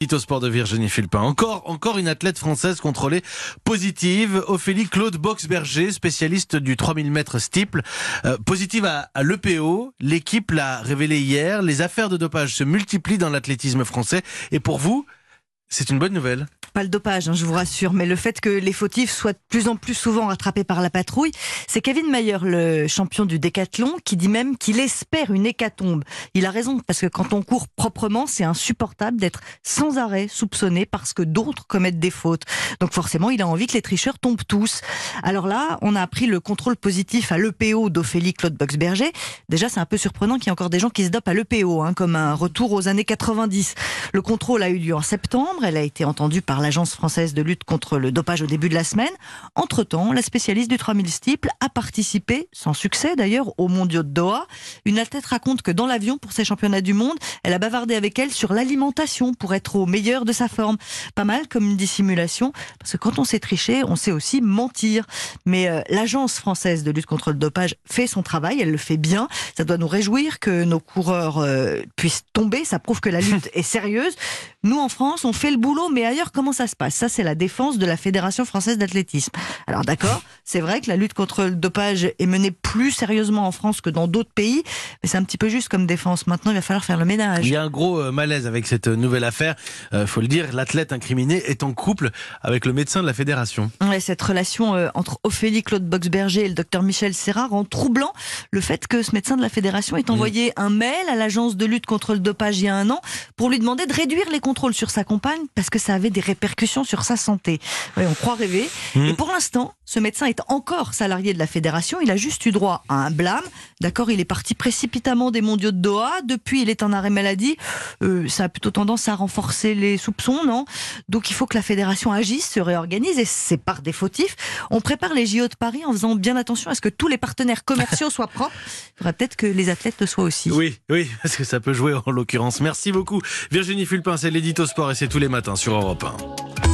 Au sport de Virginie Fulpin. Encore une athlète française contrôlée positive. Ophélie Claude Boxberger, spécialiste du 3000 mètres steeple. Positive à l'EPO. L'équipe l'a révélé hier. Les affaires de dopage se multiplient dans l'athlétisme français. Et pour vous, c'est une bonne nouvelle. Pas le dopage, je vous rassure, mais le fait que les fautifs soient de plus en plus souvent rattrapés par la patrouille. C'est Kevin Mayer, le champion du décathlon, qui dit même qu'il espère une hécatombe. Il a raison, parce que quand on court proprement, c'est insupportable d'être sans arrêt soupçonné parce que d'autres commettent des fautes. Donc forcément, il a envie que les tricheurs tombent tous. Alors là, on a appris le contrôle positif à l'EPO d'Ophélie Claude Boxberger. Déjà, c'est un peu surprenant qu'il y ait encore des gens qui se dopent à l'EPO, comme un retour aux années 90. Le contrôle a eu lieu en septembre. Elle a été entendue par l'Agence française de lutte contre le dopage au début de la semaine. Entre-temps, la spécialiste du 3000 steeple a participé, sans succès d'ailleurs, aux mondiaux de Doha. Une athlète raconte que dans l'avion, pour ces championnats du monde, elle a bavardé avec elle sur l'alimentation pour être au meilleur de sa forme. Pas mal comme une dissimulation, parce que quand on sait tricher, on sait aussi mentir. Mais l'Agence française de lutte contre le dopage fait son travail, elle le fait bien. Ça doit nous réjouir que nos coureurs puissent tomber. Ça prouve que la lutte est sérieuse. Nous, en France, on fait le boulot, mais ailleurs, comment ça se passe ? Ça, c'est la défense de la Fédération française d'athlétisme. Alors d'accord, c'est vrai que la lutte contre le dopage est menée plus sérieusement en France que dans d'autres pays, mais c'est un petit peu juste comme défense. Maintenant, il va falloir faire le ménage. Il y a un gros malaise avec cette nouvelle affaire. Faut le dire, l'athlète incriminé est en couple avec le médecin de la fédération. Ouais, cette relation entre Ophélie Claude Boxberger et le docteur Michel Serra rend troublant le fait que ce médecin de la fédération ait envoyé un mail à l'agence de lutte contre le dopage il y a un an pour lui demander de réduire les contrôles sur sa compagne parce que ça avait des répercussions sur sa santé. Ouais, on croit rêver. Et pour l'instant, ce médecin est encore salarié de la fédération. Il a juste eu droit à un blâme. D'accord, il est parti précipitamment des mondiaux de Doha. Depuis, il est en arrêt maladie. Ça a plutôt tendance à renforcer les soupçons, non ? Donc il faut que la fédération agisse, se réorganise et c'est par des fautifs. On prépare les JO de Paris en faisant bien attention à ce que tous les partenaires commerciaux soient propres. Il faudrait peut-être que les athlètes le soient aussi. Oui, parce que ça peut jouer en l'occurrence. Merci beaucoup Virginie Fulpin, c'est l'édito sport et c'est tous les matins sur Europe 1.